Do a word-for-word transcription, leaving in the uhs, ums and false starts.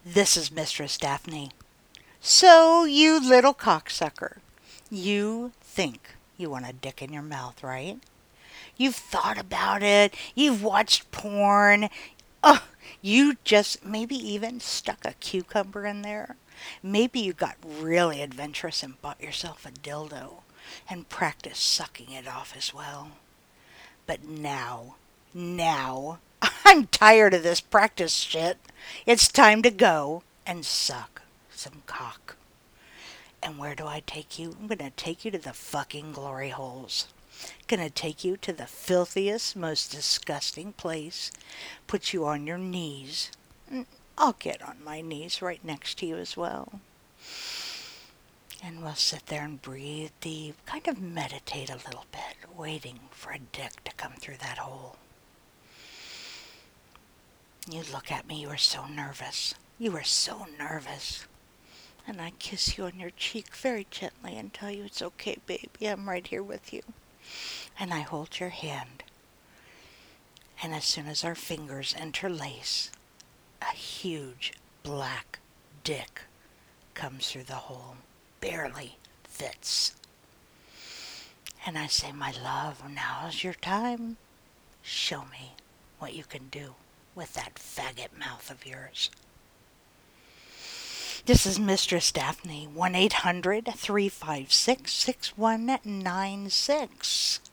This is Mistress Daphne. So, you little cocksucker, you think you want a dick in your mouth, right? You've thought about it, you've watched porn. Oh, you just maybe even stuck a cucumber in there. Maybe you got really adventurous and bought yourself a dildo and practiced sucking it off as well. But now, now, I'm tired of this practice shit. It's time to go and suck some cock. And where do I take you? I'm going to take you to the fucking glory holes. Gonna take you to the filthiest, most disgusting place. Put you on your knees. I'll get on my knees right next to you as well. And we'll sit there and breathe deep, kind of meditate a little bit, waiting for a dick to come through that hole. You look at me, you are so nervous. You are so nervous. And I kiss you on your cheek very gently and tell you it's okay, baby. I'm right here with you. And I hold your hand. And as soon as our fingers interlace, a huge black dick comes through the hole. Barely fits. And I say, my love, now's your time. Show me what you can do with that faggot mouth of yours. This is Mistress Daphne, one eight hundred three five six six one nine six.